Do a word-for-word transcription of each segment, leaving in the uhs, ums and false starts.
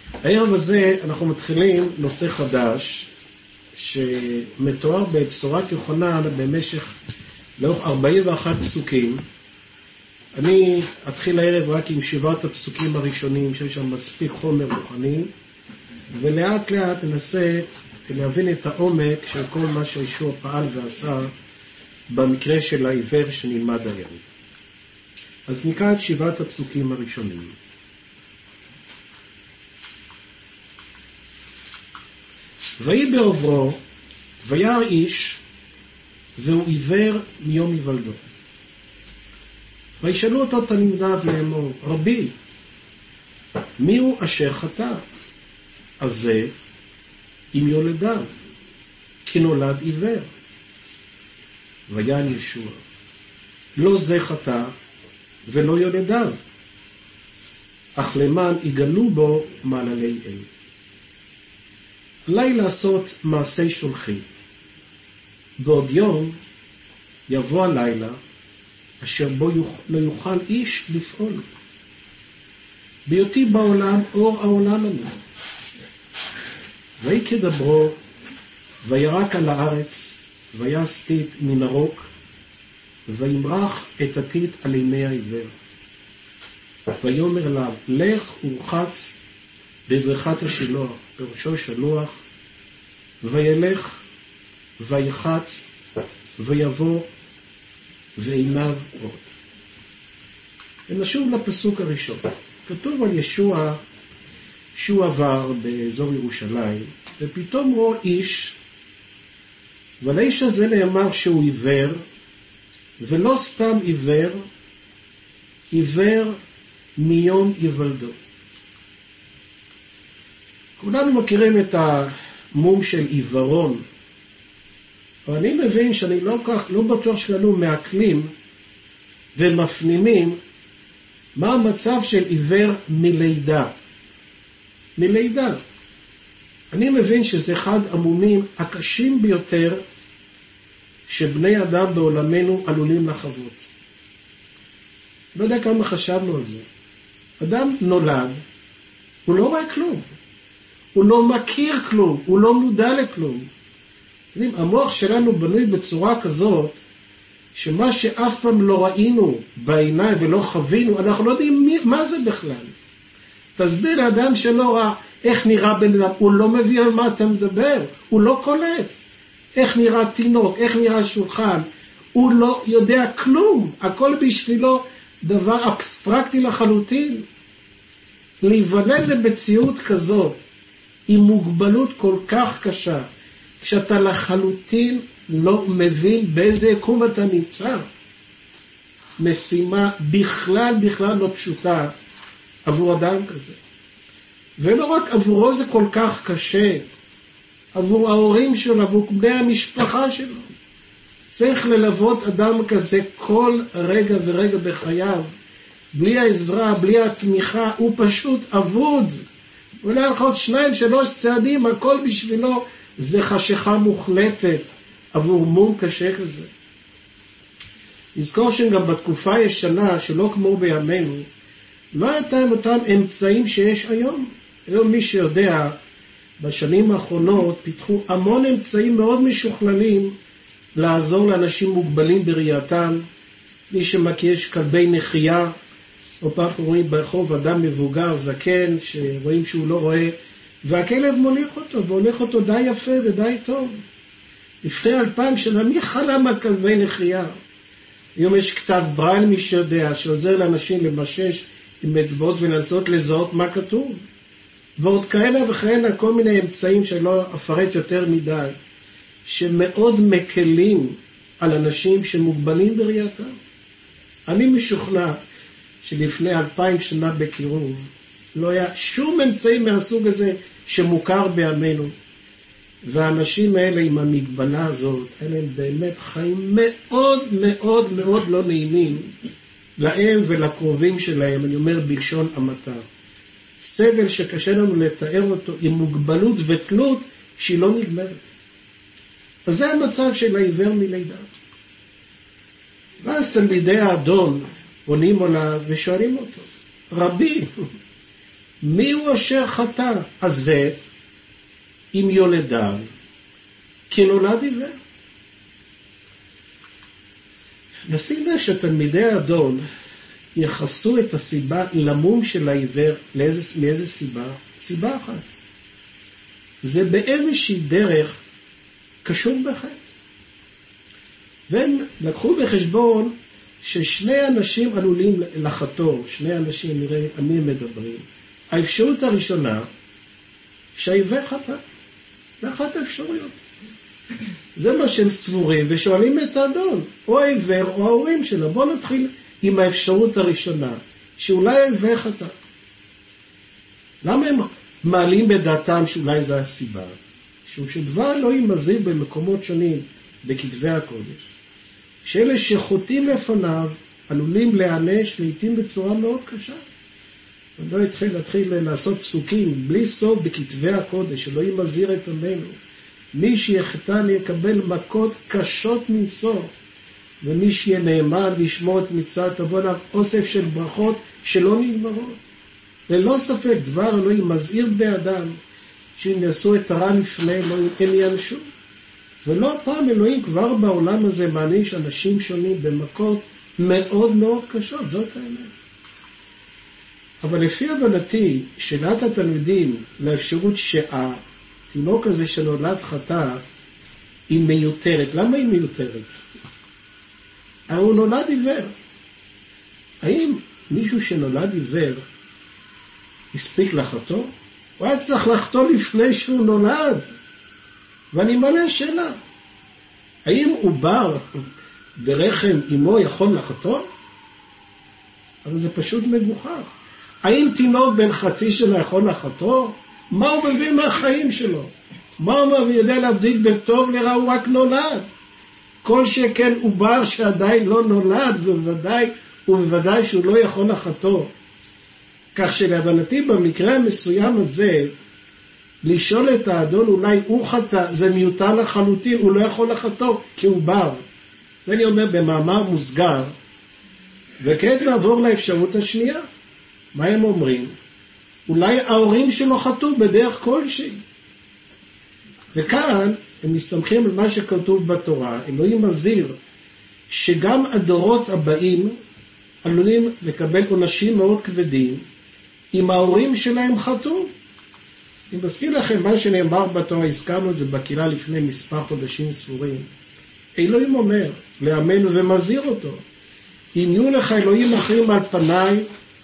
הערב הזה אנחנו מתחילים נושא חדש שמתואר בבשורת יוחנן במשך לאורך ארבעים ואחד פסוקים. אני אתחיל הערב רק עם שבעת הפסוקים הראשונים שיש שם מספיק חומר רוחני, ולאט לאט ננסה להבין את העומק של כל מה שישוע פעל ועשה במקרה של העיוור שנלמד היום. אז נקרא את שבעת הפסוקים הראשונים. ויהי בעוברו וירא איש והוא עיוור מיום היוולדו. וישאלו אותו תלמידיו לאמור, רבי, מי הוא אשר חטא? אז זה עם יולדיו, כי נולד עיוור. ויען ישוע, לא זה חטא ולא יולדיו, אך למען יגלו בו מעללי אל. עלי לעשות מעשי שולחי, בעוד יום יבוא הלילה אשר בו לא יוכל איש לפעול. בהיותי בעולם אור העולם אני. ויהי כדברו וירק על הארץ ויעש טיט מן הרוק וימרח את הטיט על עיני העיוור. ויאמר אליו, לך ורחץ בברכת השילוח, פירושו שלוח, וילך ויחץ ויבוא ועיניו רואות. ונשוב לפסוק הראשון. כתוב על ישוע שהוא עבר באזור ירושלים, ופתאום רואה איש, ולאיש הזה נאמר שהוא עיוור, ולא סתם עיוור, עיוור מיום היוולדו. כולנו מכירים את המום של עיוורון, אבל אני מבין שאני לא, כך, לא בטוח שלנו מעכלים ומפנימים מה המצב של עיוור מלידה. מלידה. אני מבין שזה אחד המומים הקשים ביותר שבני אדם בעולמנו עלולים לחוות. לא יודע כמה חשבנו על זה. אדם נולד, הוא לא רואה כלום. הוא לא מכיר כלום, הוא לא מודע לכלום. המוח שלנו בנוי בצורה כזאת, שמה שאף פעם לא ראינו בעיניים ולא חווינו, אנחנו לא יודעים מי, מה זה בכלל. תסביר לאדם שלא ראה איך נראה בן אדם, הוא לא מבין על מה אתה מדבר, הוא לא קולט. איך נראה תינוק, איך נראה שולחן, הוא לא יודע כלום, הכל בשבילו דבר אבסטרקטי לחלוטין. להיוולד למציאות כזאת, עם מוגבלות כל כך קשה, כשאתה לחלוטין לא מבין באיזה יקום אתה נמצא. משימה בכלל בכלל לא פשוטה עבור אדם כזה. ולא רק עבורו זה כל כך קשה, עבור ההורים שלו, עבור בני המשפחה שלו. צריך ללוות אדם כזה כל רגע ורגע בחייו. בלי העזרה, בלי התמיכה, הוא פשוט אבוד. אולי הלכות שניים, שלוש צעדים, הכל בשבילו זה חשיכה מוחלטת עבור מום קשה כזה. נזכור שגם בתקופה הישנה, שלא כמו בימינו, לא הייתה עם אותם אמצעים שיש היום. היום מי שיודע, בשנים האחרונות פיתחו המון אמצעים מאוד משוכללים לעזור לאנשים מוגבלים בראייתם. מי שמכיר יש כלבי נחייה, או פעם רואים ברחוב אדם מבוגר, זקן, שרואים שהוא לא רואה, והכלב מוליך אותו, והולך אותו די יפה ודי טוב. לפני אלפיים שנה, מי חלם על כלבי נחייה? היום יש כתב ברייל, מי שיודע, שעוזר לאנשים למשש עם אצבעות ולנסות לזהות מה כתוב. ועוד כאלה וכאלה, כל מיני אמצעים שלא אפרט יותר מדי, שמאוד מקלים על אנשים שמוגבלים בראייתם. אני משוכנע שלפני אלפיים שנה בקירוב, לא היה שום אמצעי מהסוג הזה שמוכר בימינו. והאנשים האלה עם המגבלה הזאת, אלה הם באמת חיים מאוד מאוד מאוד לא נעימים להם ולקרובים שלהם, אני אומר בלשון המעטה. סבל שקשה לנו לתאר אותו עם מוגבלות ותלות שהיא לא נגמרת. אז זה המצב של העיוור מלידה. ואז תלמידי האדון עונים עליו ושואלים אותו, רבי, מי הוא אשר חטא? אז זה עם יולדיו, כי נולד עיוור. נשים לב שתלמידי האדון יחסו את הסיבה למום של העיוור לאיזה, מאיזה סיבה? סיבה אחת. זה באיזושהי דרך קשור בחטא. והם לקחו בחשבון ששני אנשים עלולים לחטוא, שני אנשים, נראה על מי הם מדברים. האפשרות הראשונה, שהעיוור חטא. זה אחת האפשרויות. זה מה שהם סבורים, ושואלים את האדון, או העיוור או ההורים שלו. בואו נתחיל עם האפשרות הראשונה, שאולי העיוור חטא. למה הם מעלים בדעתם שאולי זו הסיבה? שהוא שדבר אלוהים מזהיר במקומות שונים בכתבי הקודש, שאלה שחוטאים לפניו עלולים להיענש לעתים בצורה מאוד קשה. אני לא אתחיל להתחיל לעשות פסוקים בלי סוף בכתבי הקודש, אלוהים מזהיר את עמנו. מי שיחטא יקבל מכות קשות מנשוא, ומי שיהיה נאמן לשמור את מצוות תבוא עליו אוסף של ברכות שלא נגמרות. ללא ספק דבר אלוהים מזהיר בני אדם שאם יעשו את הרע לפני אלוהים הם יענשו. ולא פעם אלוהים כבר בעולם הזה מעניש אנשים שונים במכות מאוד מאוד קשות, זאת האמת. אבל לפי הבנתי, שאלת התלמידים לאפשרות שהתינוק הזה שנולד חטא היא מיותרת. למה היא מיותרת? הוא נולד עיוור. האם מישהו שנולד עיוור הספיק לחטוא? הוא היה צריך לחטוא לפני שהוא נולד. ואני מעלה שאלה, האם עובר ברחם אמו יכול לחטוא? אבל זה פשוט מגוחך. האם תינוק בן חצי שנה יכול לחטוא? מה הוא מבין מהחיים שלו? מה הוא יודע להבדיל בין טוב לרע? הוא רק נולד. כל שכן עובר שעדיין לא נולד, ובוודאי, ובוודאי שהוא לא יכול לחטוא. כך שלהבנתי במקרה המסוים הזה, לשאול את האדון אולי הוא חטא, זה מיותר לחלוטין, הוא לא יכול לחטוא כי הוא בר. זה אני אומר במאמר מוסגר, וכעת נעבור לאפשרות השנייה. מה הם אומרים? אולי ההורים שלו חטאו בדרך כלשהי. וכאן הם מסתמכים על מה שכתוב בתורה. אלוהים מזהיר שגם הדורות הבאים עלולים לקבל עונשים מאוד כבדים אם ההורים שלהם חטאו. אני מזכיר לכם מה שנאמר בתורה, הזכרנו את זה בקהילה לפני מספר חודשים ספורים. אלוהים אומר לעמנו ומזהיר אותו, אם יהיו לך אלוהים אחרים על פניי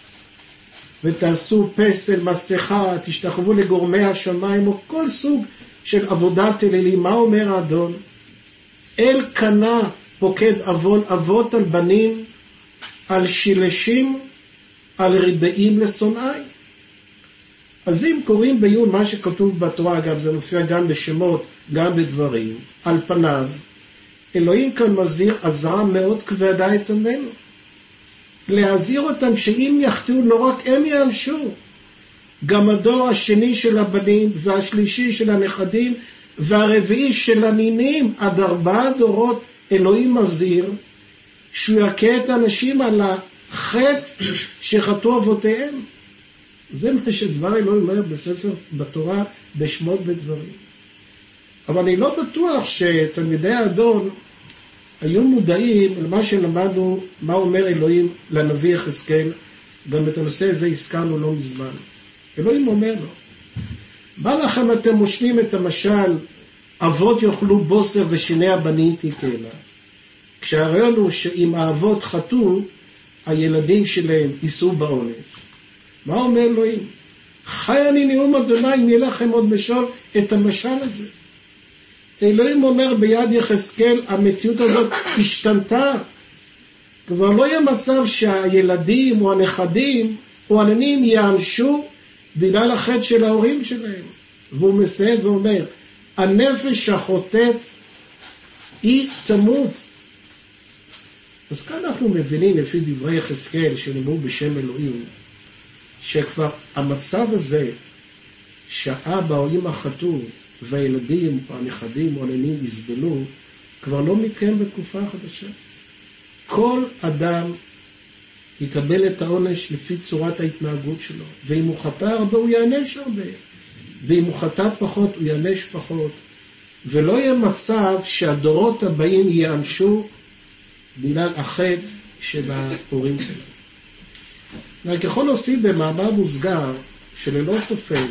ותעשו פסל, מסכה, תשתחוו לגורמי השמיים או כל סוג של עבודת אלילים. מה אומר האדון? אל קנה פוקד אבון אבות על בנים, על שילשים, על ריבעים לשונאי. אז אם קוראים בעיון מה שכתוב בתורה, אגב זה מופיע גם בשמות, גם בדברים, על פניו, אלוהים כאן מזהיר עזרה מאוד כבדה את עמנו. להזהיר אותם שאם יחטאו לא רק הם יענשו, גם הדור השני של הבנים והשלישי של הנכדים והרביעי של הנינים, עד ארבעה דורות אלוהים מזהיר שהוא יכה את האנשים על החטא שחטאו אבותיהם. זה מה שדבר אלוהים אומר בספר בתורה בשמות בדברים. אבל אני לא בטוח שתלמידי האדון היו מודעים למה שלמדנו, מה אומר אלוהים לנביא יחזקאל. גם את הנושא הזה הזכרנו לא מזמן. אלוהים אומר לו, מה לכם אתם מושלים את המשל, אבות יאכלו בוסר ושיני הבנים תיתנה. כשהרעיון הוא שאם האבות חטאו, הילדים שלהם יישאו בעונש. מה אומר אלוהים? חי אני נאום אדוני, אם יהיה לכם עוד משול את המשל הזה. אלוהים אומר ביד יחזקאל, המציאות הזאת השתנתה. כבר לא יהיה מצב שהילדים או הנכדים או הננים יענשו בגלל החטא של ההורים שלהם. והוא מסיים ואומר, הנפש החוטאת היא תמות. אז כאן אנחנו מבינים לפי דברי יחזקאל שנאמרו בשם אלוהים, שכבר המצב הזה שהאבא או אמא חטאו והילדים או הנכדים או הננים יסבלו, כבר לא מתקיים בתקופה חדשה. כל אדם יקבל את העונש לפי צורת ההתנהגות שלו. ואם הוא חטא הרבה, הוא יענש הרבה. ואם הוא חטא פחות, הוא יענש פחות. ולא יהיה מצב שהדורות הבאים יענשו בגלל החטא של ההורים שלהם. רק יכול להוסיף במאמר מוסגר, שללא ספק,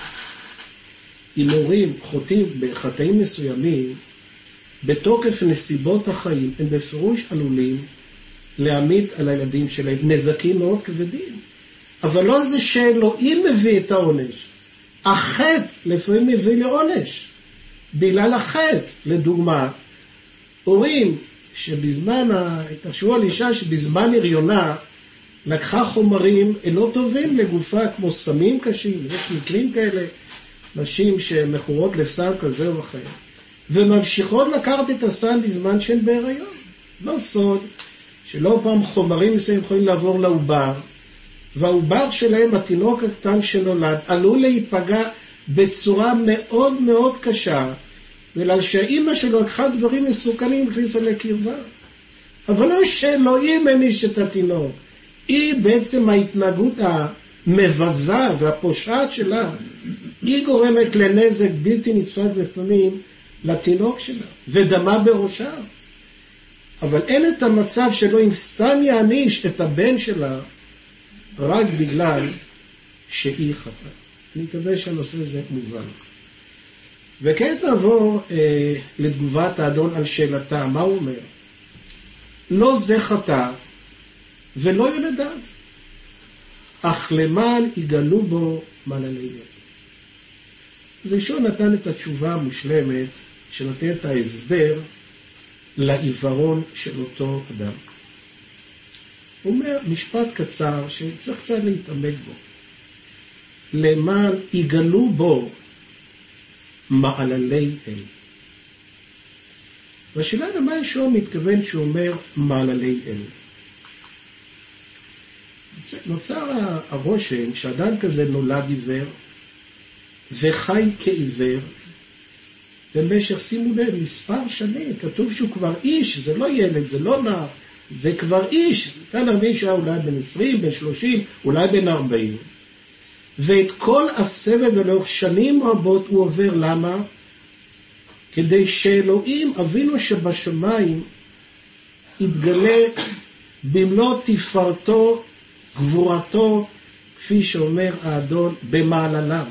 אם הורים חוטאים בחטאים מסוימים, בתוקף נסיבות החיים, הם בפירוש עלולים להעמיד על הילדים שלהם נזקים מאוד כבדים. אבל לא זה שאלוהים מביא את העונש. החטא לפעמים מביא לעונש. בגלל החטא, לדוגמה, הורים שבזמן, תחשבו על אישה שבזמן הריונה, לקחה חומרים לא טובים לגופה, כמו סמים קשים, יש מקרים כאלה, נשים שמכורות לסם כזה או אחר, וממשיכות לקחת את הסם בזמן שהן בהיריון. לא סוד שלא פעם חומרים מסוימים יכולים לעבור לעובר, והעובר שלהם, התינוק הקטן שנולד, עלול להיפגע בצורה מאוד מאוד קשה, בגלל שהאימא שלו לקחה דברים מסוכנים הכניסה לקרבה. אבל לא שאלוהים העניש את התינוק, היא בעצם ההתנהגות המבזה והפושעת שלה, היא גורמת לנזק בלתי נתפס לפעמים לתינוק שלה, ודמה בראשה. אבל אין את המצב שלו אם סתם יעניש את הבן שלה, רק בגלל שהיא חטאה. אני מקווה שהנושא הזה מובן. וכעת נעבור אה, לתגובת האדון על שאלתה. מה הוא אומר? לא זה חטא ולא ילדיו, אך למען יגלו בו מעללי ילד. אז ראשון נתן את התשובה המושלמת, שנותן את ההסבר לעיוורון של אותו אדם. הוא אומר משפט קצר שצריך קצת להתעמק בו. למען יגלו בו מעללי אל. והשאלה למה ישוע מתכוון שהוא אומר מעללי אל. נוצר הרושם שאדם כזה נולד עיוור וחי כעיוור במשך, שימו לב, מספר שנים. כתוב שהוא כבר איש, זה לא ילד, זה לא נער, זה כבר איש. כאן הרבה שהיה אולי בן עשרים, בן שלושים, אולי בן ארבעים. ואת כל הסבל ולאורך שנים רבות הוא עובר. למה? כדי שאלוהים, אבינו שבשמיים, יתגלה במלוא תפארתו, גבורתו, כפי שאומר האדון, במעלליו.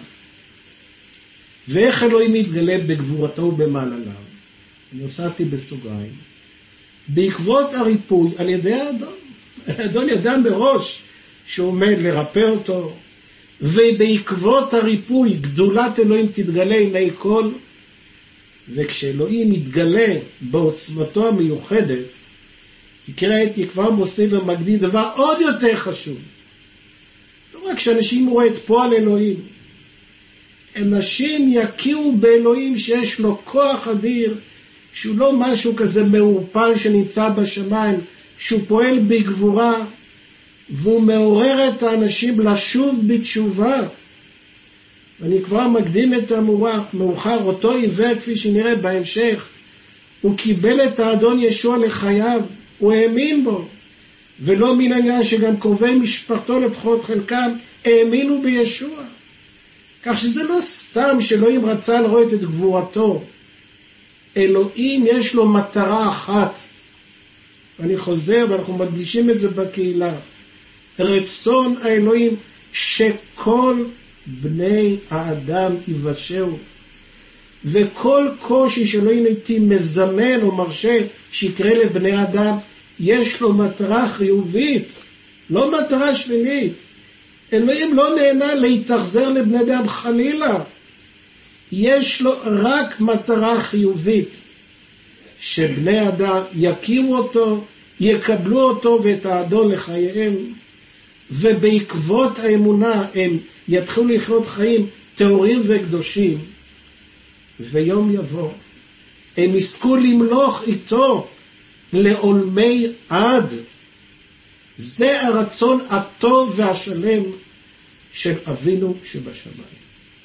ואיך אלוהים יתגלה בגבורתו ובמעלליו? אני הוספתי בסוגריים. בעקבות הריפוי על ידי האדון. האדון ידע מראש שהוא עומד לרפא אותו, ובעקבות הריפוי גדולת אלוהים תתגלה עיני כל, וכשאלוהים יתגלה בעוצמתו המיוחדת, יקרא את יקבר מוסי ומגדיל דבר עוד יותר חשוב. לא רק שאנשים רואים את פועל אלוהים, אנשים יכירו באלוהים שיש לו כוח אדיר, שהוא לא משהו כזה מעורפל שנמצא בשמיים, שהוא פועל בגבורה, והוא מעורר את האנשים לשוב בתשובה. ואני כבר מקדים את המאוחר, אותו עיוור כפי שנראה בהמשך, הוא קיבל את האדון ישוע לחייו, הוא האמין בו, ולא מן העניין שגם קרובי משפחתו לפחות חלקם האמינו בישוע. כך שזה לא סתם שאלוהים רצה לראות את גבורתו. אלוהים יש לו מטרה אחת. ואני חוזר ואנחנו מדגישים את זה בקהילה. רצון האלוהים שכל בני האדם יבשרו. וכל קושי שאלוהים איתי מזמן או מרשה שיקרה לבני אדם, יש לו מטרה חיובית, לא מטרה שלילית. אלוהים לא נהנה להתאכזר לבני אדם חלילה. יש לו רק מטרה חיובית, שבני אדם יכירו אותו, יקבלו אותו ואת האדון לחייהם, ובעקבות האמונה הם יתחילו לחיות חיים טהורים וקדושים, ויום יבוא הם יזכו למלוך איתו לעולמי עד. זה הרצון הטוב והשלם של אבינו שבשמיים.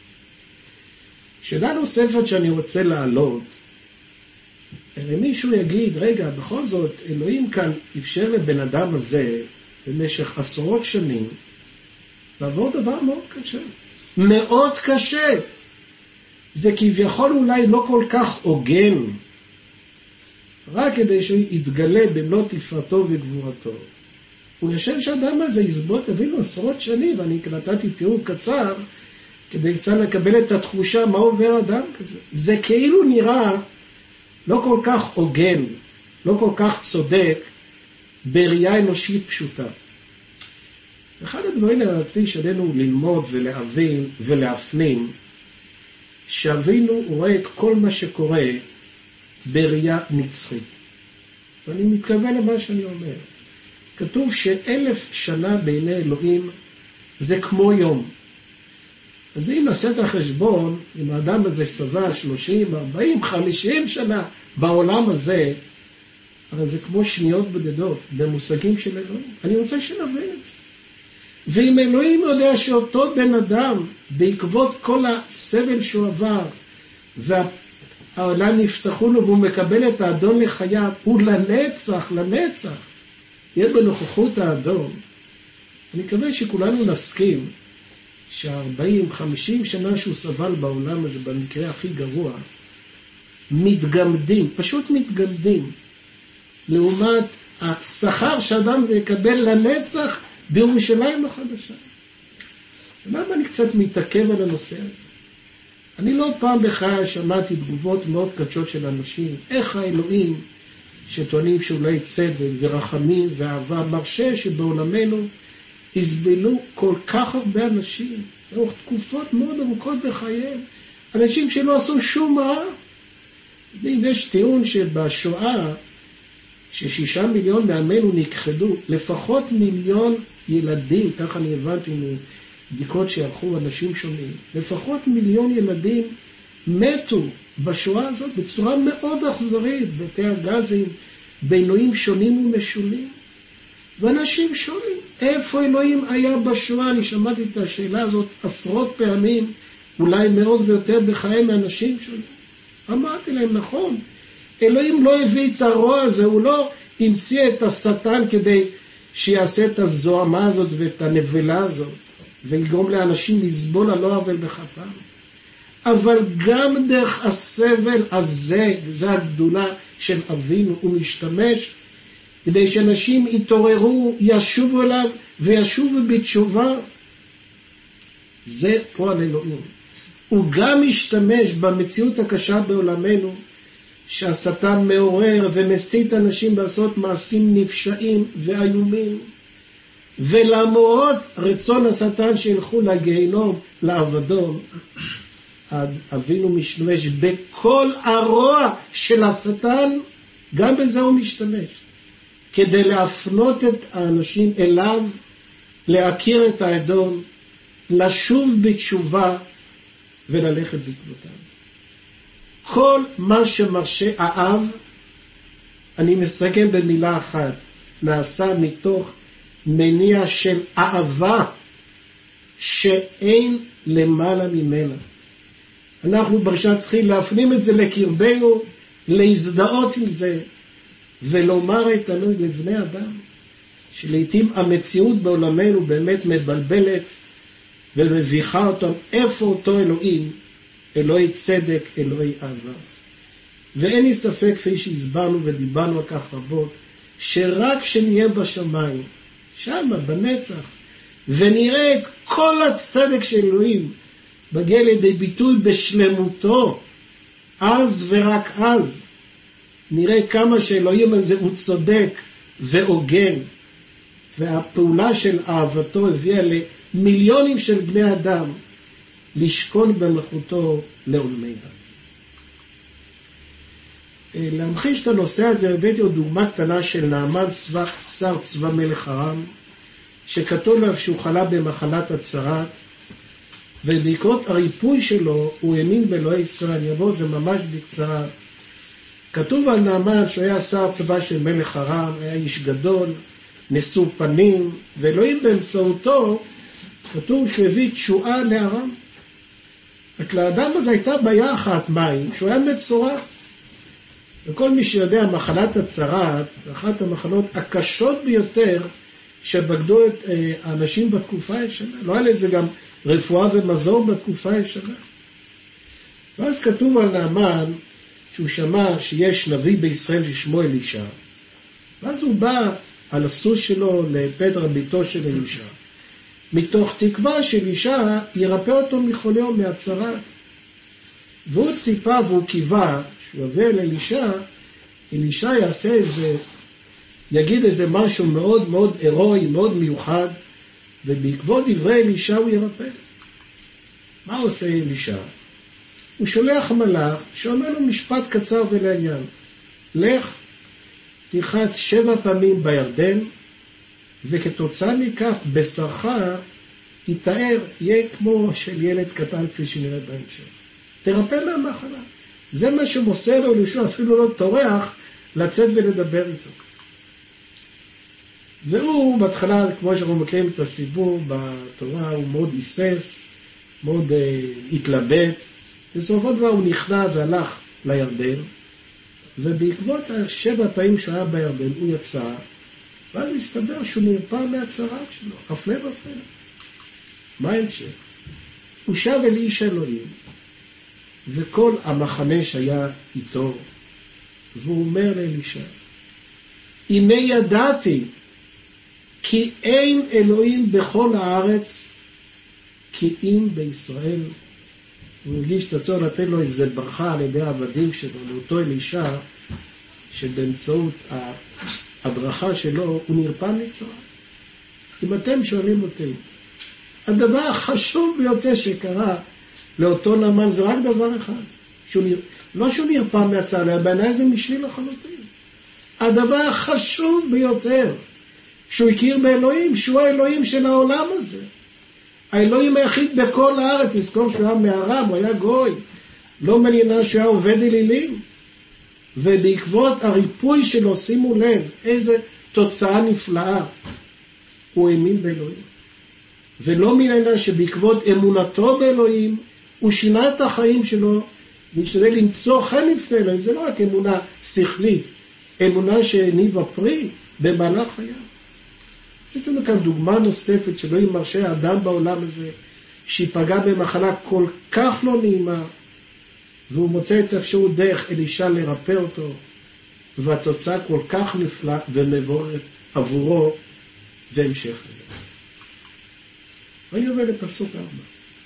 שאלה נוספת שאני רוצה להעלות, הרי מישהו יגיד, רגע, בכל זאת אלוהים כאן אפשר לבן אדם הזה במשך עשרות שנים, לעבור דבר מאוד קשה. מאוד קשה. זה כביכול אולי לא כל כך הוגן, רק כדי שהוא יתגלה במלוא תפארתו וגבורתו. הוא יושב שהאדם הזה יסבול, תבינו, עשרות שנים, ואני נתתי תיאור קצר, כדי קצת לקבל את התחושה מה עובר אדם כזה. זה כאילו נראה לא כל כך הוגן, לא כל כך צודק, בראייה אנושית פשוטה. אחד הדברים הרצוי שעלינו ללמוד ולהבין ולהפנים, שאבינו רואה את כל מה שקורה בראייה נצחית. ואני מתכוון למה שאני אומר. כתוב שאלף שנה בעיני אלוהים זה כמו יום. אז אם נעשה את החשבון, אם האדם הזה סבל שלושים, ארבעים, חמישים שנה בעולם הזה, הרי זה כמו שניות בודדות, במושגים של אלוהים. אני רוצה שנבין את זה. ואם אלוהים יודע שאותו בן אדם, בעקבות כל הסבל שהוא עבר, והעולם נפתחו לו והוא מקבל את האדון לחייו, הוא לנצח, לנצח, יהיה בנוכחות האדון. אני מקווה שכולנו נסכים שה-ארבעים חמישים שנה שהוא סבל בעולם הזה, במקרה הכי גרוע, מתגמדים, פשוט מתגמדים, לעומת השכר שאדם זה יקבל לנצח בירושלים החדשה. למה אני קצת מתעכב על הנושא הזה? אני לא פעם בחיי שמעתי תגובות מאוד קשות של אנשים, איך האלוהים שטוענים שאולי צדק ורחמים ואהבה מרשה שבעולמנו הסבלו כל כך הרבה אנשים, לאורך תקופות מאוד ארוכות בחייהם, אנשים שלא עשו שום רע. ויש טיעון שבשואה, ששישה מיליון מעמנו נכחדו, לפחות מיליון ילדים, כך אני הבנתי מבדיקות שערכו אנשים שונים, לפחות מיליון ילדים מתו בשואה הזאת בצורה מאוד אכזרית, בתי הגזים, בעינויים שונים ומשונים. ואנשים שונים, איפה אלוהים היה בשואה? אני שמעתי את השאלה הזאת עשרות פעמים, אולי מאוד ויותר בחיי מאנשים שונים. אמרתי להם, נכון, אלוהים לא הביא את הרוע הזה, הוא לא המציא את השטן כדי שיעשה את הזוהמה הזאת ואת הנבלה הזאת, ויגרום לאנשים לסבול על לא עוול בכפם. אבל גם דרך הסבל הזה, וזו הגדולה של אבינו, הוא משתמש כדי שאנשים יתעוררו, ישובו אליו וישובו בתשובה. זה פועל אלוהים. הוא גם משתמש במציאות הקשה בעולמנו, שהשטן מעורר ומסית אנשים לעשות מעשים נפשעים ואיומים, ולמרות רצון השטן שילכו לגיהינום, לאבדון, אבינו משתמש בכל הרוע של השטן, גם בזה הוא משתמש, כדי להפנות את האנשים אליו, להכיר את האדון, לשוב בתשובה וללכת בעקבותיו. כל מה שמרשה האב, אני מסכם במילה אחת, נעשה מתוך מניע של אהבה שאין למעלה ממנה. אנחנו ברשת צריכים להפנים את זה לקרבנו, להזדהות עם זה, ולומר את האמת לבני אדם, שלעיתים המציאות בעולמנו באמת מבלבלת ומביכה אותם, איפה אותו אלוהים, אלוהי צדק, אלוהי אהבה. ואין לי ספק, כפי שהסברנו ודיברנו על כך רבות, שרק שנהיה בשמיים, שם, בנצח, ונראה את כל הצדק של אלוהים, מגיע לידי ביטוי בשלמותו, אז ורק אז, נראה כמה שאלוהים הזה הוא צודק והוגן, והפעולה של אהבתו הביאה למיליונים של בני אדם, לשכון במלכותו לעולמי עד. להמחיש את הנושא הזה, הבאתי עוד דוגמה קטנה של נעמן שר צבא מלך ארם, שכתוב לו שהוא חלה במחלת הצרת, ובעקבות הריפוי שלו הוא האמין באלוהי ישראל. אני אעבור זה ממש בקצרה. כתוב על נעמן שהוא היה שר צבא של מלך ארם, היה איש גדול, נשוא פנים, ואלוהים באמצעותו כתוב שהוא הביא תשועה לארם. רק לאדם הזה הייתה בעיה אחת, מים, שהוא היה מצורע. וכל מי שיודע, מחלת הצרת, אחת המחלות הקשות ביותר שבגדו את האנשים בתקופה הישנה. לא היה לזה גם רפואה ומזור בתקופה הישנה. ואז כתוב על נעמן, שהוא שמע שיש נביא בישראל ששמו אלישע, ואז הוא בא על הסוס שלו לפטר ביתו של אלישע, מתוך תקווה שאלישע ירפא אותו מחוליו, מהצרת. והוא ציפה והוא קיווה שהוא יבוא אל אלישע, אלישע יעשה איזה, יגיד איזה משהו מאוד מאוד הירואי, מאוד מיוחד, ובעקבות דברי אלישע הוא ירפא. מה עושה אלישע? הוא שולח מלאך שאומר לו משפט קצר ולעניין. לך, תרחץ שבע פעמים בירדן, וכתוצאה מכך בשרך יתאר, יהיה כמו של ילד קטן כפי שנראה בהמשך. תרפא מהמחלה. זה מה שמוסר לו אלישע, אפילו לא טורח לצאת ולדבר איתו. והוא בהתחלה, כמו שאנחנו מכירים את הסיפור בתורה, הוא מאוד היסס, מאוד uh, התלבט. בסופו דבר הוא נכנע והלך לירדן, ובעקבות השבע פעמים שהוא היה בירדן הוא יצא, ואז הסתבר שהוא נרפא מהצרת שלו, הפלא ופלא. מה המשך? הוא שב אל איש אלוהים, וכל המחנה שהיה איתו, והוא אומר לאלישע, הנה ידעתי כי אין אלוהים בכל הארץ כי אם בישראל. הוא הרגיש את הצורך לתת לו איזה ברכה על ידי העבדים שלו, לאותו אלישע, שבאמצעות ההדרכה שלו הוא נרפא מצרה. אם אתם שואלים אותי, הדבר החשוב ביותר שקרה לאותו נעמן זה רק דבר אחד, שהוא נר... לא שהוא נרפא מהצרה, אלא בעיניי זה משלי לחלוטין. הדבר החשוב ביותר, שהוא הכיר באלוהים, שהוא האלוהים של העולם הזה. האלוהים היחיד בכל הארץ, תזכור שהוא היה מארם, הוא היה גוי, לא מעניינה שהוא היה עובד אלילים. ובעקבות הריפוי שלו, שימו לב, איזה תוצאה נפלאה, הוא האמין באלוהים. ולא מעניינה שבעקבות אמונתו באלוהים, הוא שינה את החיים שלו, משתדל למצוא חן לפני אלוהים. זה לא רק אמונה שכלית, אמונה שהניבה פרי במהלך חייו. יש לנו כאן דוגמה נוספת שלא ימרשה האדם בעולם הזה, שיפגע במחלה כל כך לא נעימה, והוא מוצא את האפשרות דרך אלישע לרפא אותו, והתוצאה כל כך נפלאה ומבורכת עבורו, והמשך לזה. ואני עובר לפסוק ארבע.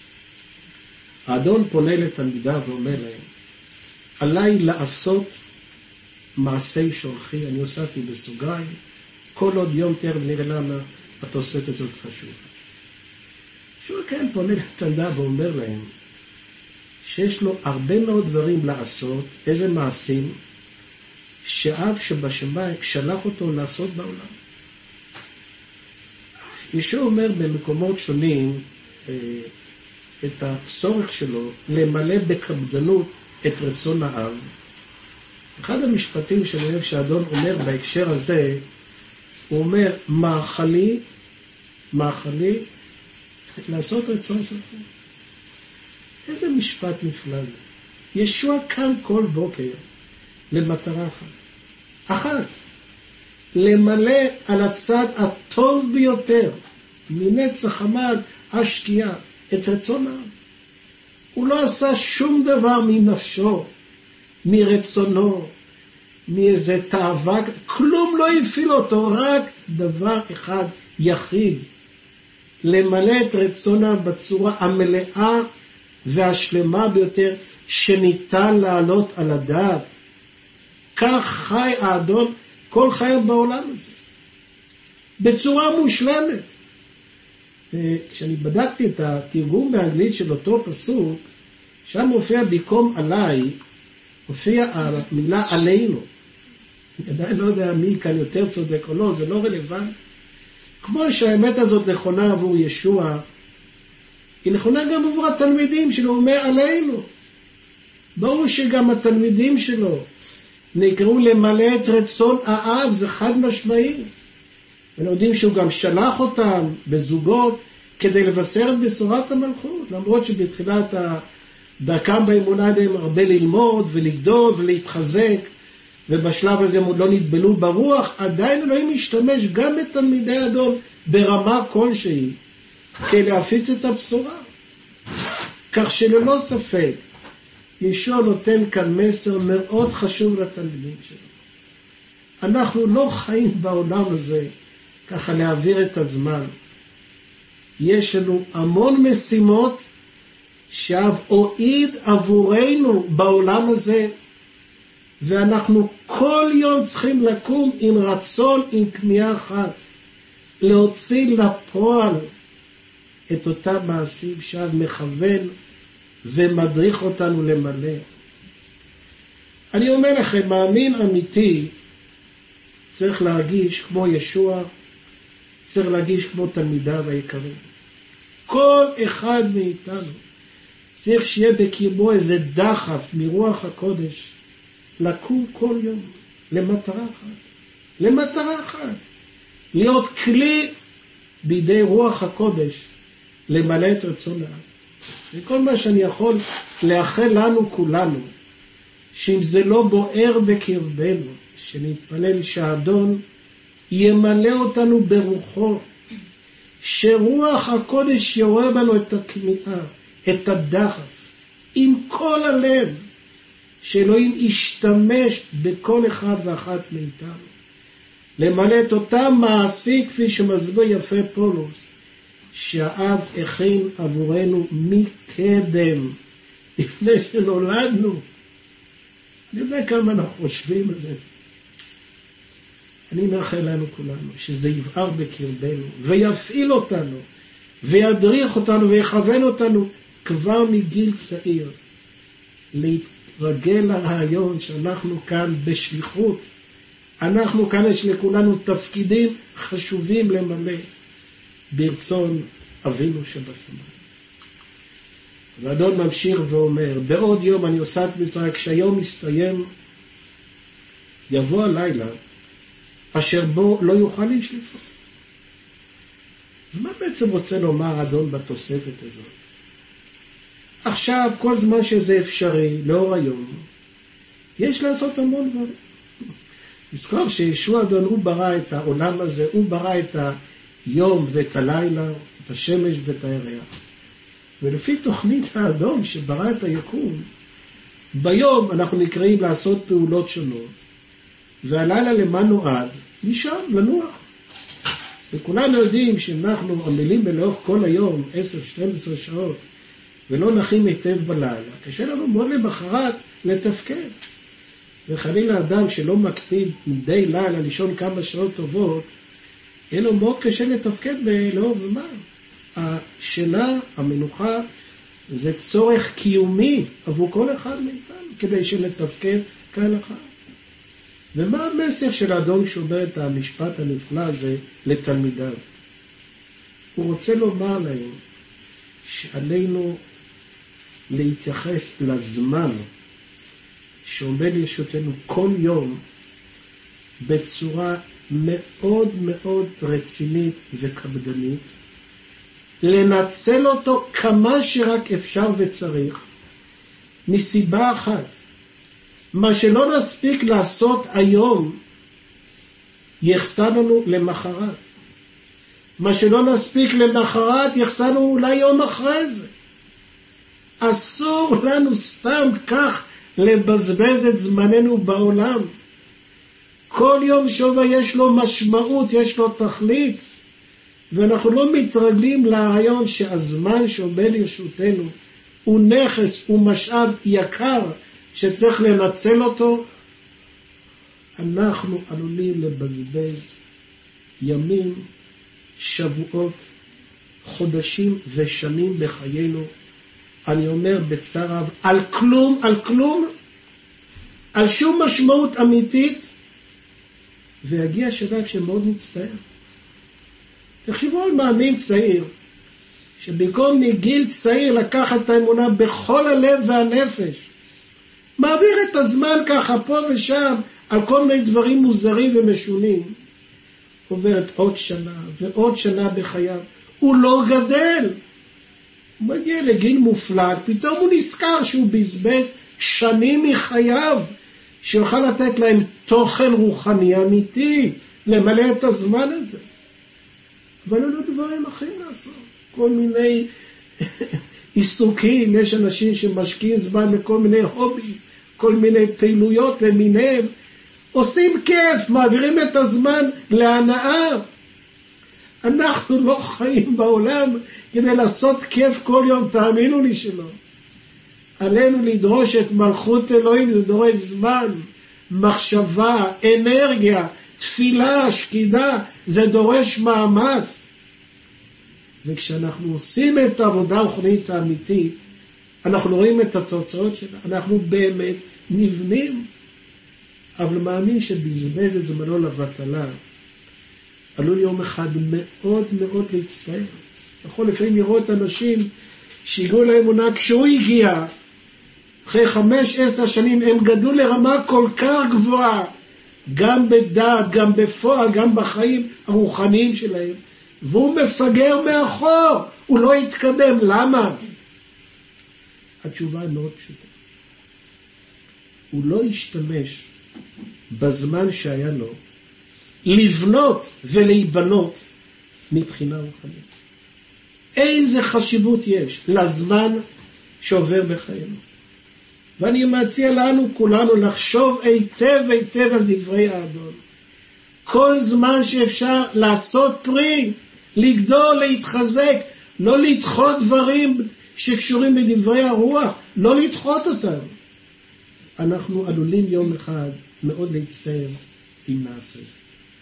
האדון פונה לתלמידיו ואומר להם, עליי לעשות מעשי שולחי, אני הוספתי בסוגריים, כל עוד יום תראה ונראה למה התוספת הזאת חשובה. שהוא כן פונה לתלמידיו ואומר להם, שיש לו הרבה מאוד דברים לעשות, איזה מעשים, שאב שבשמיים שלח אותו לעשות בעולם. ישוע אומר במקומות שונים אה, את הצורך שלו למלא בקפדנות את רצון האב. אחד המשפטים שאני אוהב שהאדון אומר בהקשר הזה, הוא אומר, מאכלי, מאכלי, לעשות רצון שלך. איזה משפט נפלא זה. ישוע קם כל בוקר למטרה אחת. אחת, למלא על הצד הטוב ביותר, מנצח עמד השקיעה, את רצון העם. הוא לא עשה שום דבר מנפשו, מרצונו, מאיזה תאווה, כלום לא הפעיל אותו, רק דבר אחד יחיד, למלא את רצונה בצורה המלאה והשלמה ביותר שניתן לעלות על הדעת. כך חי האדון כל חייו בעולם הזה, בצורה מושלמת. וכשאני בדקתי את התרגום באנגלית של אותו פסוק, שם מופיע במקום עליי, מופיע המילה עלינו. אני עדיין לא יודע מי כאן יותר צודק או לא, זה לא רלוונטי. כמו שהאמת הזאת נכונה עבור ישוע, היא נכונה גם עבור התלמידים שלו, הוא אומר עלינו. ברור שגם התלמידים שלו נקראו למלא את רצון האב, זה חד משמעי. ואנחנו יודעים שהוא גם שלח אותם בזוגות כדי לבשר את בשורת המלכות, למרות שבתחילת הדרכם באמונה עליהם הרבה ללמוד ולגדול ולהתחזק, ובשלב הזה הם עוד לא נתבלו ברוח, עדיין אלוהים משתמש גם בתלמידי אדון ברמה כלשהי, כדי להפיץ את הבשורה. כך שללא ספק, ישוע נותן כאן מסר מאוד חשוב לתלמידים שלו. אנחנו לא חיים בעולם הזה ככה להעביר את הזמן. יש לנו המון משימות שאב הועיד עבורנו בעולם הזה, ואנחנו כל יום צריכים לקום עם רצון, עם כמיהה אחת, להוציא לפועל את אותם מעשים שאב מכוון ומדריך אותנו למלא. אני אומר לכם, מאמין אמיתי צריך להרגיש כמו ישוע, צריך להרגיש כמו תלמידיו היקרים. כל אחד מאיתנו צריך שיהיה בקרבו איזה דחף מרוח הקודש, לקום כל יום למטרה אחת, למטרה אחת, להיות כלי בידי רוח הקודש, למלא את רצון העם. וכל מה שאני יכול לאחל לנו כולנו, שאם זה לא בוער בקרבנו, שנתפלל שהאדון ימלא אותנו ברוחו, שרוח הקודש יורה בנו את הכמיהה, את הדחף, עם כל הלב, שאלוהים ישתמש בכל אחד ואחת מאיתנו, למלא את אותם מעשי, כפי שמסביר יפה פולוס, שהאב הכין עבורנו מקדם, לפני שנולדנו. אני יודע כמה אנחנו חושבים על זה. אני מאחל לנו כולנו, שזה יבער בקרבנו, ויפעיל אותנו, וידריך אותנו, ויכוון אותנו, כבר מגיל צעיר, להתרגל לרעיון שאנחנו כאן בשליחות. אנחנו כאן יש לכולנו תפקידים חשובים למלא, ברצון אבינו שבשמיים. ואדון ממשיך ואומר, בעוד יום אני עושה את מצרים, כשהיום מסתיים, יבוא הלילה, אשר בו לא יוכל לשלפות. אז מה בעצם רוצה לומר אדון בתוספת הזאת? עכשיו, כל זמן שזה אפשרי, לאור היום, יש לעשות המון דברים. נזכור שישוע אדון, הוא ברא את העולם הזה, הוא ברא את היום ואת הלילה, את השמש ואת הירח. ולפי תוכנית האדון שברא את היקום, ביום אנחנו נקראים לעשות פעולות שונות, והלילה למה נועד? נשאר, לנוח. וכולנו יודעים שאנחנו עמלים בלאורך כל היום, עשר שתים עשרה שעות, ולא נחים היטב בלילה, קשה לנו מאוד למחרת לתפקד. וחלילה אדם שלא מקפיד מדי לילה לישון כמה שעות טובות, יהיה לו מאוד קשה לתפקד בלאורך זמן. השינה, המנוחה, זה צורך קיומי עבור כל אחד מאיתנו, כדי שנתפקד כהלכה. ומה המסר של האדון שאומר את המשפט הנפלא הזה לתלמידיו? הוא רוצה לומר להם שעלינו להתייחס לזמן שעומד לרשותנו כל יום בצורה מאוד מאוד רצינית וקפדנית, לנצל אותו כמה שרק אפשר וצריך, מסיבה אחת, מה שלא נספיק לעשות היום יחסר לנו למחרת, מה שלא נספיק למחרת יחסר לנו אולי יום אחרי זה. אסור לנו סתם כך לבזבז את זמננו בעולם. כל יום שעובר יש לו משמעות, יש לו תכלית, ואנחנו לא מתרגלים לרעיון שהזמן שעומד לרשותנו הוא נכס, הוא משאב יקר שצריך לנצל אותו. אנחנו עלולים לבזבז ימים, שבועות, חודשים ושנים בחיינו, אני אומר בצער רב, על כלום, על כלום, על שום משמעות אמיתית, ויגיע שלב שמאוד מצטער. תחשבו על מאמין צעיר, שבמקום מגיל צעיר לקחת את האמונה בכל הלב והנפש, מעביר את הזמן ככה פה ושם, על כל מיני דברים מוזרים ומשונים, עוברת עוד שנה ועוד שנה בחייו, הוא לא גדל. הוא מגיע לגיל מופלג, פתאום הוא נזכר שהוא בזבז שנים מחייו, שיוכל לתת להם תוכן רוחני אמיתי, למלא את הזמן הזה. אבל לא דברים אחרים לעשות. כל מיני עיסוקים, יש אנשים שמשקיעים זמן לכל מיני הובי, כל מיני פעילויות למיניהם, עושים כיף, מעבירים את הזמן להנאה. אנחנו לא חיים בעולם כדי לעשות כיף כל יום, תאמינו לי שלא. עלינו לדרוש את מלכות אלוהים, זה דורש זמן, מחשבה, אנרגיה, תפילה, שקידה, זה דורש מאמץ. וכשאנחנו עושים את העבודה הרוחנית האמיתית, אנחנו רואים את התוצאות שלה, אנחנו באמת נבנים. אבל מאמין שבזבז את זמנו לבטלה, עלול יום אחד מאוד מאוד להצטער. יכול לפעמים לראות אנשים שהגיעו לאמונה כשהוא הגיע, אחרי חמש עשר שנים הם גדלו לרמה כל כך גבוהה, גם בדעת, גם בפועל, גם בחיים הרוחניים שלהם, והוא מפגר מאחור, הוא לא יתקדם. למה? התשובה מאוד פשוטה. הוא לא ישתמש בזמן שהיה לו לבנות ולהיבנות מבחינה רוחנית. איזה חשיבות יש לזמן שעובר בחיינו. ואני מציע לנו כולנו לחשוב היטב היטב על דברי האדון. כל זמן שאפשר לעשות פרי, לגדול, להתחזק, לא לדחות דברים שקשורים בדברי הרוח, לא לדחות אותם. אנחנו עלולים יום אחד מאוד להצטער אם נעשה זה.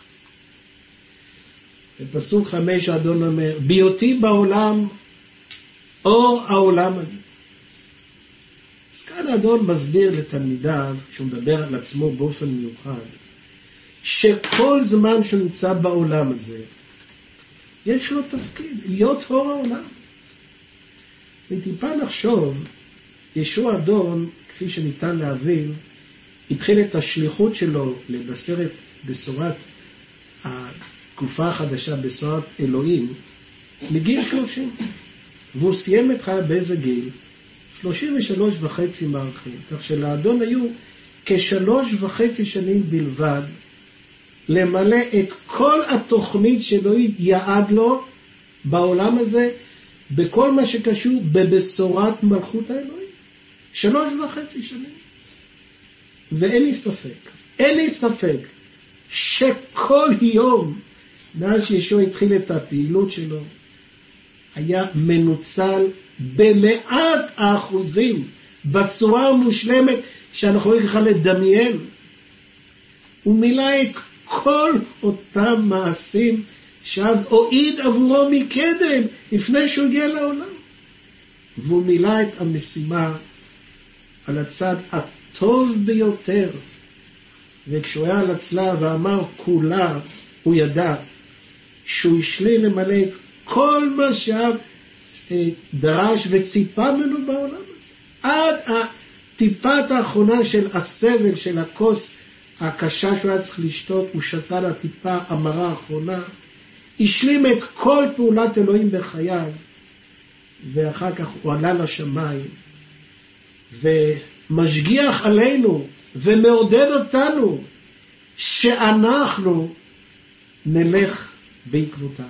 בפסוק חמש האדון אומר, בהיותי בעולם אור העולם הזה. אז כאן האדון מסביר לתלמידיו, כשהוא מדבר על עצמו באופן מיוחד, שכל זמן שהוא נמצא בעולם הזה, יש לו תפקיד, להיות אור העולם. וטיפה נחשוב, ישוע אדון, כפי שניתן להבין, התחיל את השליחות שלו לבשר את בשורת התקופה החדשה, בשורת אלוהים, מגיל שלושים. והוא סיים את חייו באיזה גיל? שלושים ושלוש וחצי מערכים. כך שלאדון היו כשלוש וחצי שנים בלבד למלא את כל התוכנית שאלוהים יעד לו בעולם הזה, בכל מה שקשור בבשורת מלכות האלוהים. שלוש וחצי שנים. ואין לי ספק, אין לי ספק, שכל יום, מאז שישוע התחיל את הפעילות שלו, היה מנוצל במאת האחוזים, בצורה המושלמת, שאנחנו יכולים לך לדמיין. הוא מילא את כל אותם מעשים, שעד הועיד עבורו מקדם, לפני שהוא הגיע לעולם. והוא מילא את המשימה, על הצד הטוב ביותר. וכשהוא היה על הצלב ואמר כולה, הוא ידע שהוא השלים למלא את כל מה שאב דרש וציפה ממנו בעולם הזה. עד הטיפת האחרונה של הסבל של הכוס הקשה שהוא היה צריך לשתות, הוא שתה לטיפה המרה האחרונה, השלים את כל פעולת אלוהים בחייו, ואחר כך הוא עלה לשמיים, ומשגיח עלינו, ומעודד אותנו, שאנחנו נלך בעקבותיו.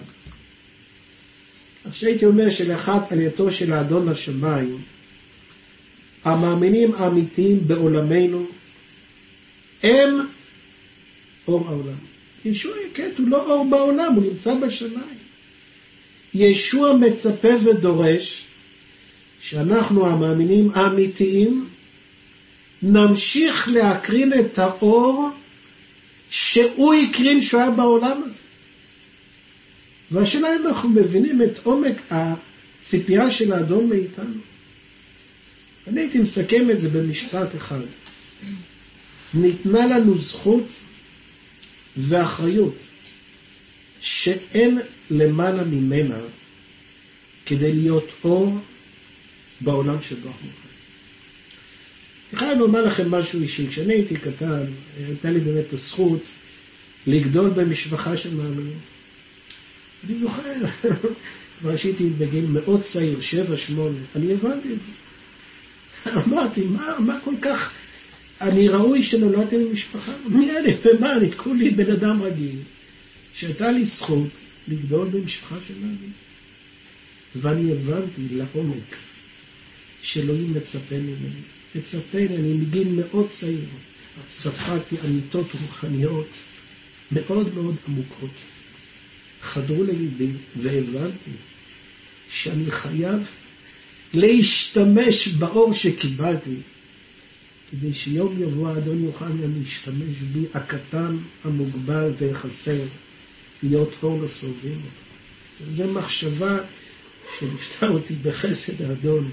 עכשיו הייתי אומר שלאחת עלייתו של האדון לשמיים, המאמינים האמיתיים בעולמנו, הם אור העולם. ישוע יקט, הוא לא אור בעולם, הוא נמצא בשמיים. ישוע מצפה ודורש, שאנחנו המאמינים האמיתיים, נמשיך להקרין את האור, שהוא יקרין שהוא היה בעולם הזה. והשאלה אם אנחנו מבינים את עומק הציפייה של האדון מאיתנו. אני הייתי מסכם את זה במשפט אחד. ניתנה לנו זכות ואחריות שאין למעלה ממנה כדי להיות אור בעולם שבו אנחנו חיים. אני חייב לומר לכם משהו אישי. כשאני הייתי קטן, הייתה לי באמת הזכות לגדול במשפחה של מאמינים. אני זוכר, כבר שהייתי בגיל מאוד צעיר, שבע, שמונה, אני הבנתי את זה. אמרתי, מה, מה כל כך אני ראוי שנולדתי למשפחה. מי אני ומה? אני כולי בן אדם רגיל, שהייתה לי זכות לגדול במשפחה של נביא. ואני הבנתי לעומק שאלוהים מצפה ממני. מצפה ממני מגיל מאוד צעיר. ספגתי אמיתות רוחניות מאוד מאוד עמוקות. חדרו לליבי והבנתי שאני חייב להשתמש באור שקיבלתי, כדי שיום יבוא האדון יוכל גם להשתמש בי הקטן, המוגבל והחסר, להיות אור לסובבים אותו. זו מחשבה שליוותה אותי בחסד האדון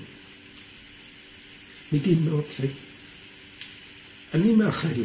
מגיל מאוד צעיר. אני מאחל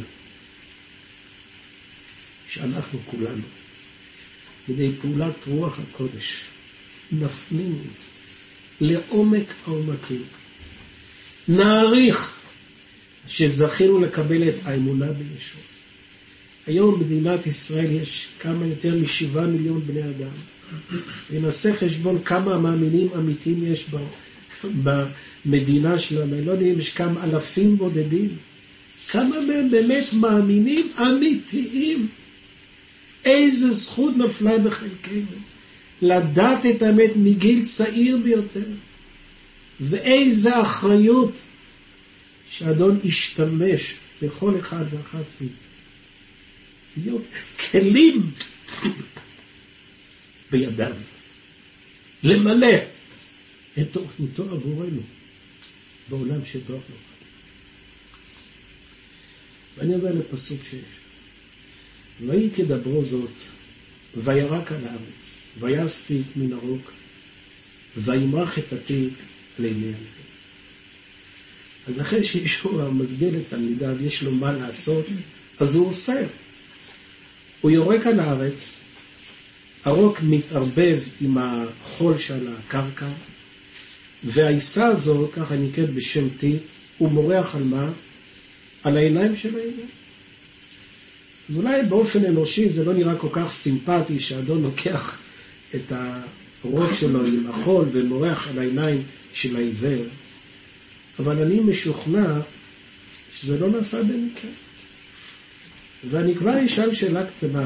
שאנחנו כולנו, בידי פעולת רוח הקודש, נפנים לעומק העומקים. נעריך שזכינו לקבל את האמונה בישוע. היום במדינת ישראל יש כמה יותר משבעה מיליון בני אדם. ונעשה חשבון כמה מאמינים אמיתיים יש במדינה שלנו. אני לא יודע אם יש כמה אלפים בודדים. כמה מהם באמת מאמינים אמיתיים. איזה זכות נפלה בחלקנו. לדעת את האמת מגיל צעיר ביותר. ואיזה אחריות שאדון ישתמש בכל אחד ואחת מאיתנו. להיות כלים בידיו. למלא את תוכניתו עבורנו בעולם שבו אנחנו. ואני עובר לפסוק שש. ויהי כדברו זאת, וירק על הארץ, ויעש תיק מן הרוק, וימרח את התיק לעיני הנביא. אז אחרי שישוע מסביר לתלמידיו, יש לו מה לעשות, אז הוא עושה. הוא יורק על הארץ, הרוק מתערבב עם החול של הקרקע, והעיסה הזו, ככה נקראת בשם תית, הוא מורח על מה? על העיניים של העיניים. אז אולי באופן אנושי זה לא נראה כל כך סימפטי שהאדון לוקח את הרוק שלו עם החול ומורח על העיניים של העיוור, אבל אני משוכנע שזה לא נעשה במקרה. ואני כבר אשאל שאלה קטנה.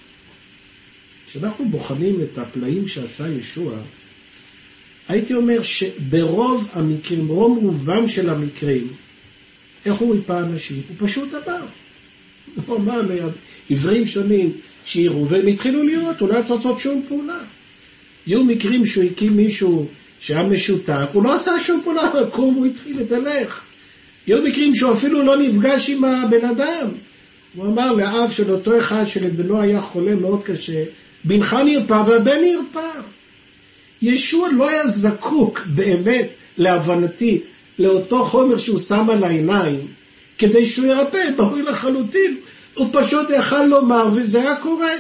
כשאנחנו בוחנים את הפלאים שעשה ישוע, הייתי אומר שברוב המקרים, ברוב רובם של המקרים, איך הוא ריפא אנשים? הוא פשוט עבר. הוא אמר לעברים שונים שיראו, והם התחילו לראות, הוא לא היה צריך לעשות שום פעולה. יהיו מקרים שהוא הקים מישהו שהיה משותק, הוא לא עשה שום פעולה, לקום והוא התחיל לתהלך. יהיו מקרים שהוא אפילו לא נפגש עם הבן אדם. הוא אמר לאב של אותו אחד שלבנו היה חולה מאוד קשה, בנך נרפא והבן נרפא. ישוע לא היה זקוק באמת, להבנתי, לאותו חומר שהוא שם על העיניים, כדי שהוא ירפא, ברור לחלוטין. הוא פשוט יכל לומר, וזה היה קורה.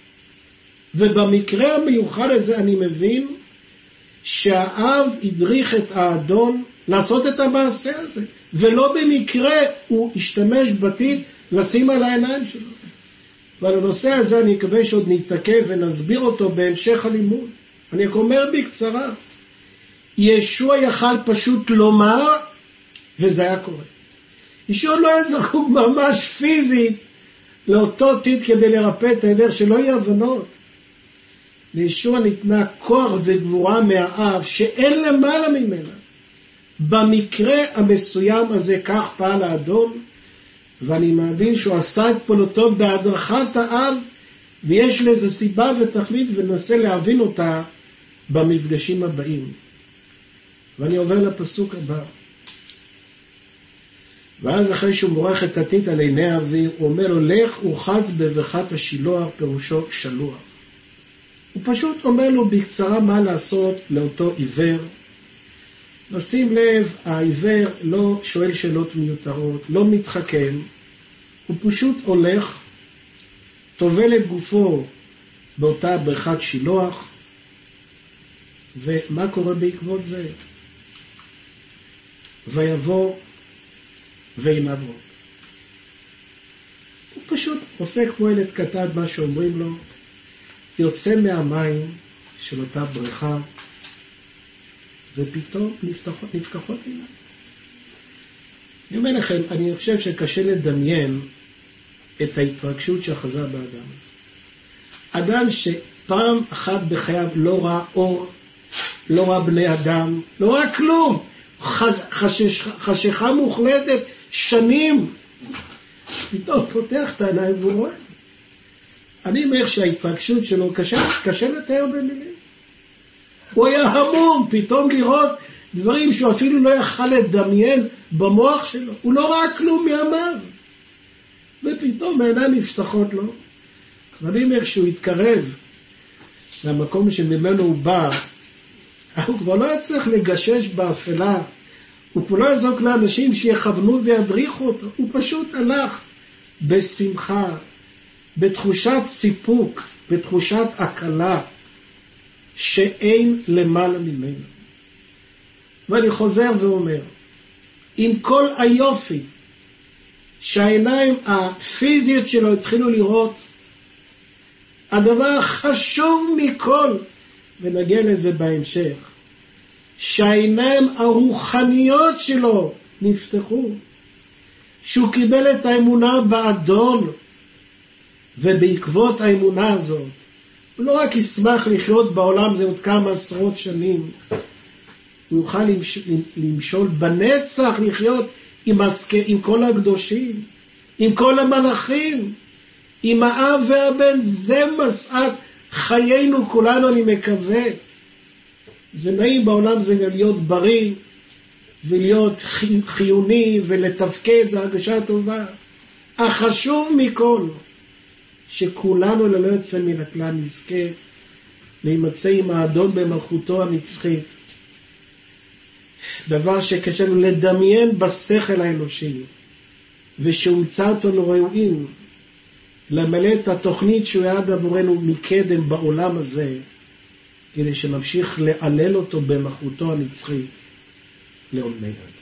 ובמקרה המיוחד הזה אני מבין, שהאב הדריך את האדון לעשות את המעשה הזה, ולא במקרה הוא השתמש בתית לשים על העיניים שלו. ועל הנושא הזה אני מקווה שעוד נתעכב ונסביר אותו בהמשך הלימוד. אני אומר בקצרה, ישוע יכל פשוט לומר, וזה היה קורה. ישוע לא היה זקוק ממש פיזית לאותו תית כדי לרפא את העיוור, שלא יהיה הבנות. לישוע ניתנה כוח וגבורה מהאב שאין למעלה ממנה. במקרה המסוים הזה כך פעל האדון, ואני מאמין שהוא עשה את פעולתו בהדרכת האב, ויש לזה סיבה ותכלית, וננסה להבין אותה במפגשים הבאים. ואני עובר לפסוק הבא. ואז אחרי שהוא מורח את התית על עיני האוויר, הוא אומר לו, לך ורחץ בברכת השילוח, פירושו שלוח. הוא פשוט אומר לו בקצרה מה לעשות לאותו עיוור. נשים לב, העיוור לא שואל שאלות מיותרות, לא מתחכם, הוא פשוט הולך, טובל את גופו באותה ברכת שילוח, ומה קורה בעקבות זה? ויבוא וינברות. הוא פשוט עושה כמו ילד קטן מה שאומרים לו, יוצא מהמים של אותה בריכה, ופתאום נפתחות, נפקחות עיניים. אני אומר לכם, אני חושב שקשה לדמיין את ההתרגשות שאחזה באדם הזה. אדם שפעם אחת בחייו לא ראה אור, לא ראה בני אדם, לא ראה כלום, חשש, חשיכה מוחלטת שנים, פתאום פותח את העיניים והוא רואה. אני אומר שההתרגשות שלו קשה, קשה לתאר במילים. הוא היה המום פתאום לראות דברים שהוא אפילו לא יכל לדמיין במוח שלו. הוא לא ראה כלום מימיו. ופתאום העיניים נפתחות לו. ואני אומר שהוא התקרב למקום שממנו הוא בא, הוא כבר לא צריך לגשש באפלה. הוא כבר לא יזוק לאנשים שיכוונו וידריכו אותו. הוא פשוט הלך בשמחה, בתחושת סיפוק, בתחושת הקלה, שאין למעלה ממנו. ואני חוזר ואומר, עם כל היופי שהעיניים הפיזיות שלו התחילו לראות, הדבר החשוב מכל, ונגיע לזה בהמשך, שהעיניים הרוחניות שלו נפתחו, שהוא קיבל את האמונה באדון, ובעקבות האמונה הזאת, הוא לא רק ישמח לחיות בעולם זה עוד כמה עשרות שנים, הוא יוכל למשול בנצח, לחיות עם, הסק... עם כל הקדושים, עם כל המלאכים, עם האב והבן. זה מסעת חיינו כולנו, אני מקווה. זה נעים בעולם זה להיות בריא, ולהיות חיוני, ולתפקד, זה הרגשה טובה. החשוב מכל, שכולנו ללא יוצא מן הכלל נזכה להימצא עם האדון במלכותו הנצחית. דבר שקשה לנו לדמיין בשכל האנושי, ושהומצא אותנו ראויים למלא את התוכנית שהוא יעד עבורנו מקדם בעולם הזה, כדי שנמשיך לעלל אותו במלכותו הנצחית לעולמי עד.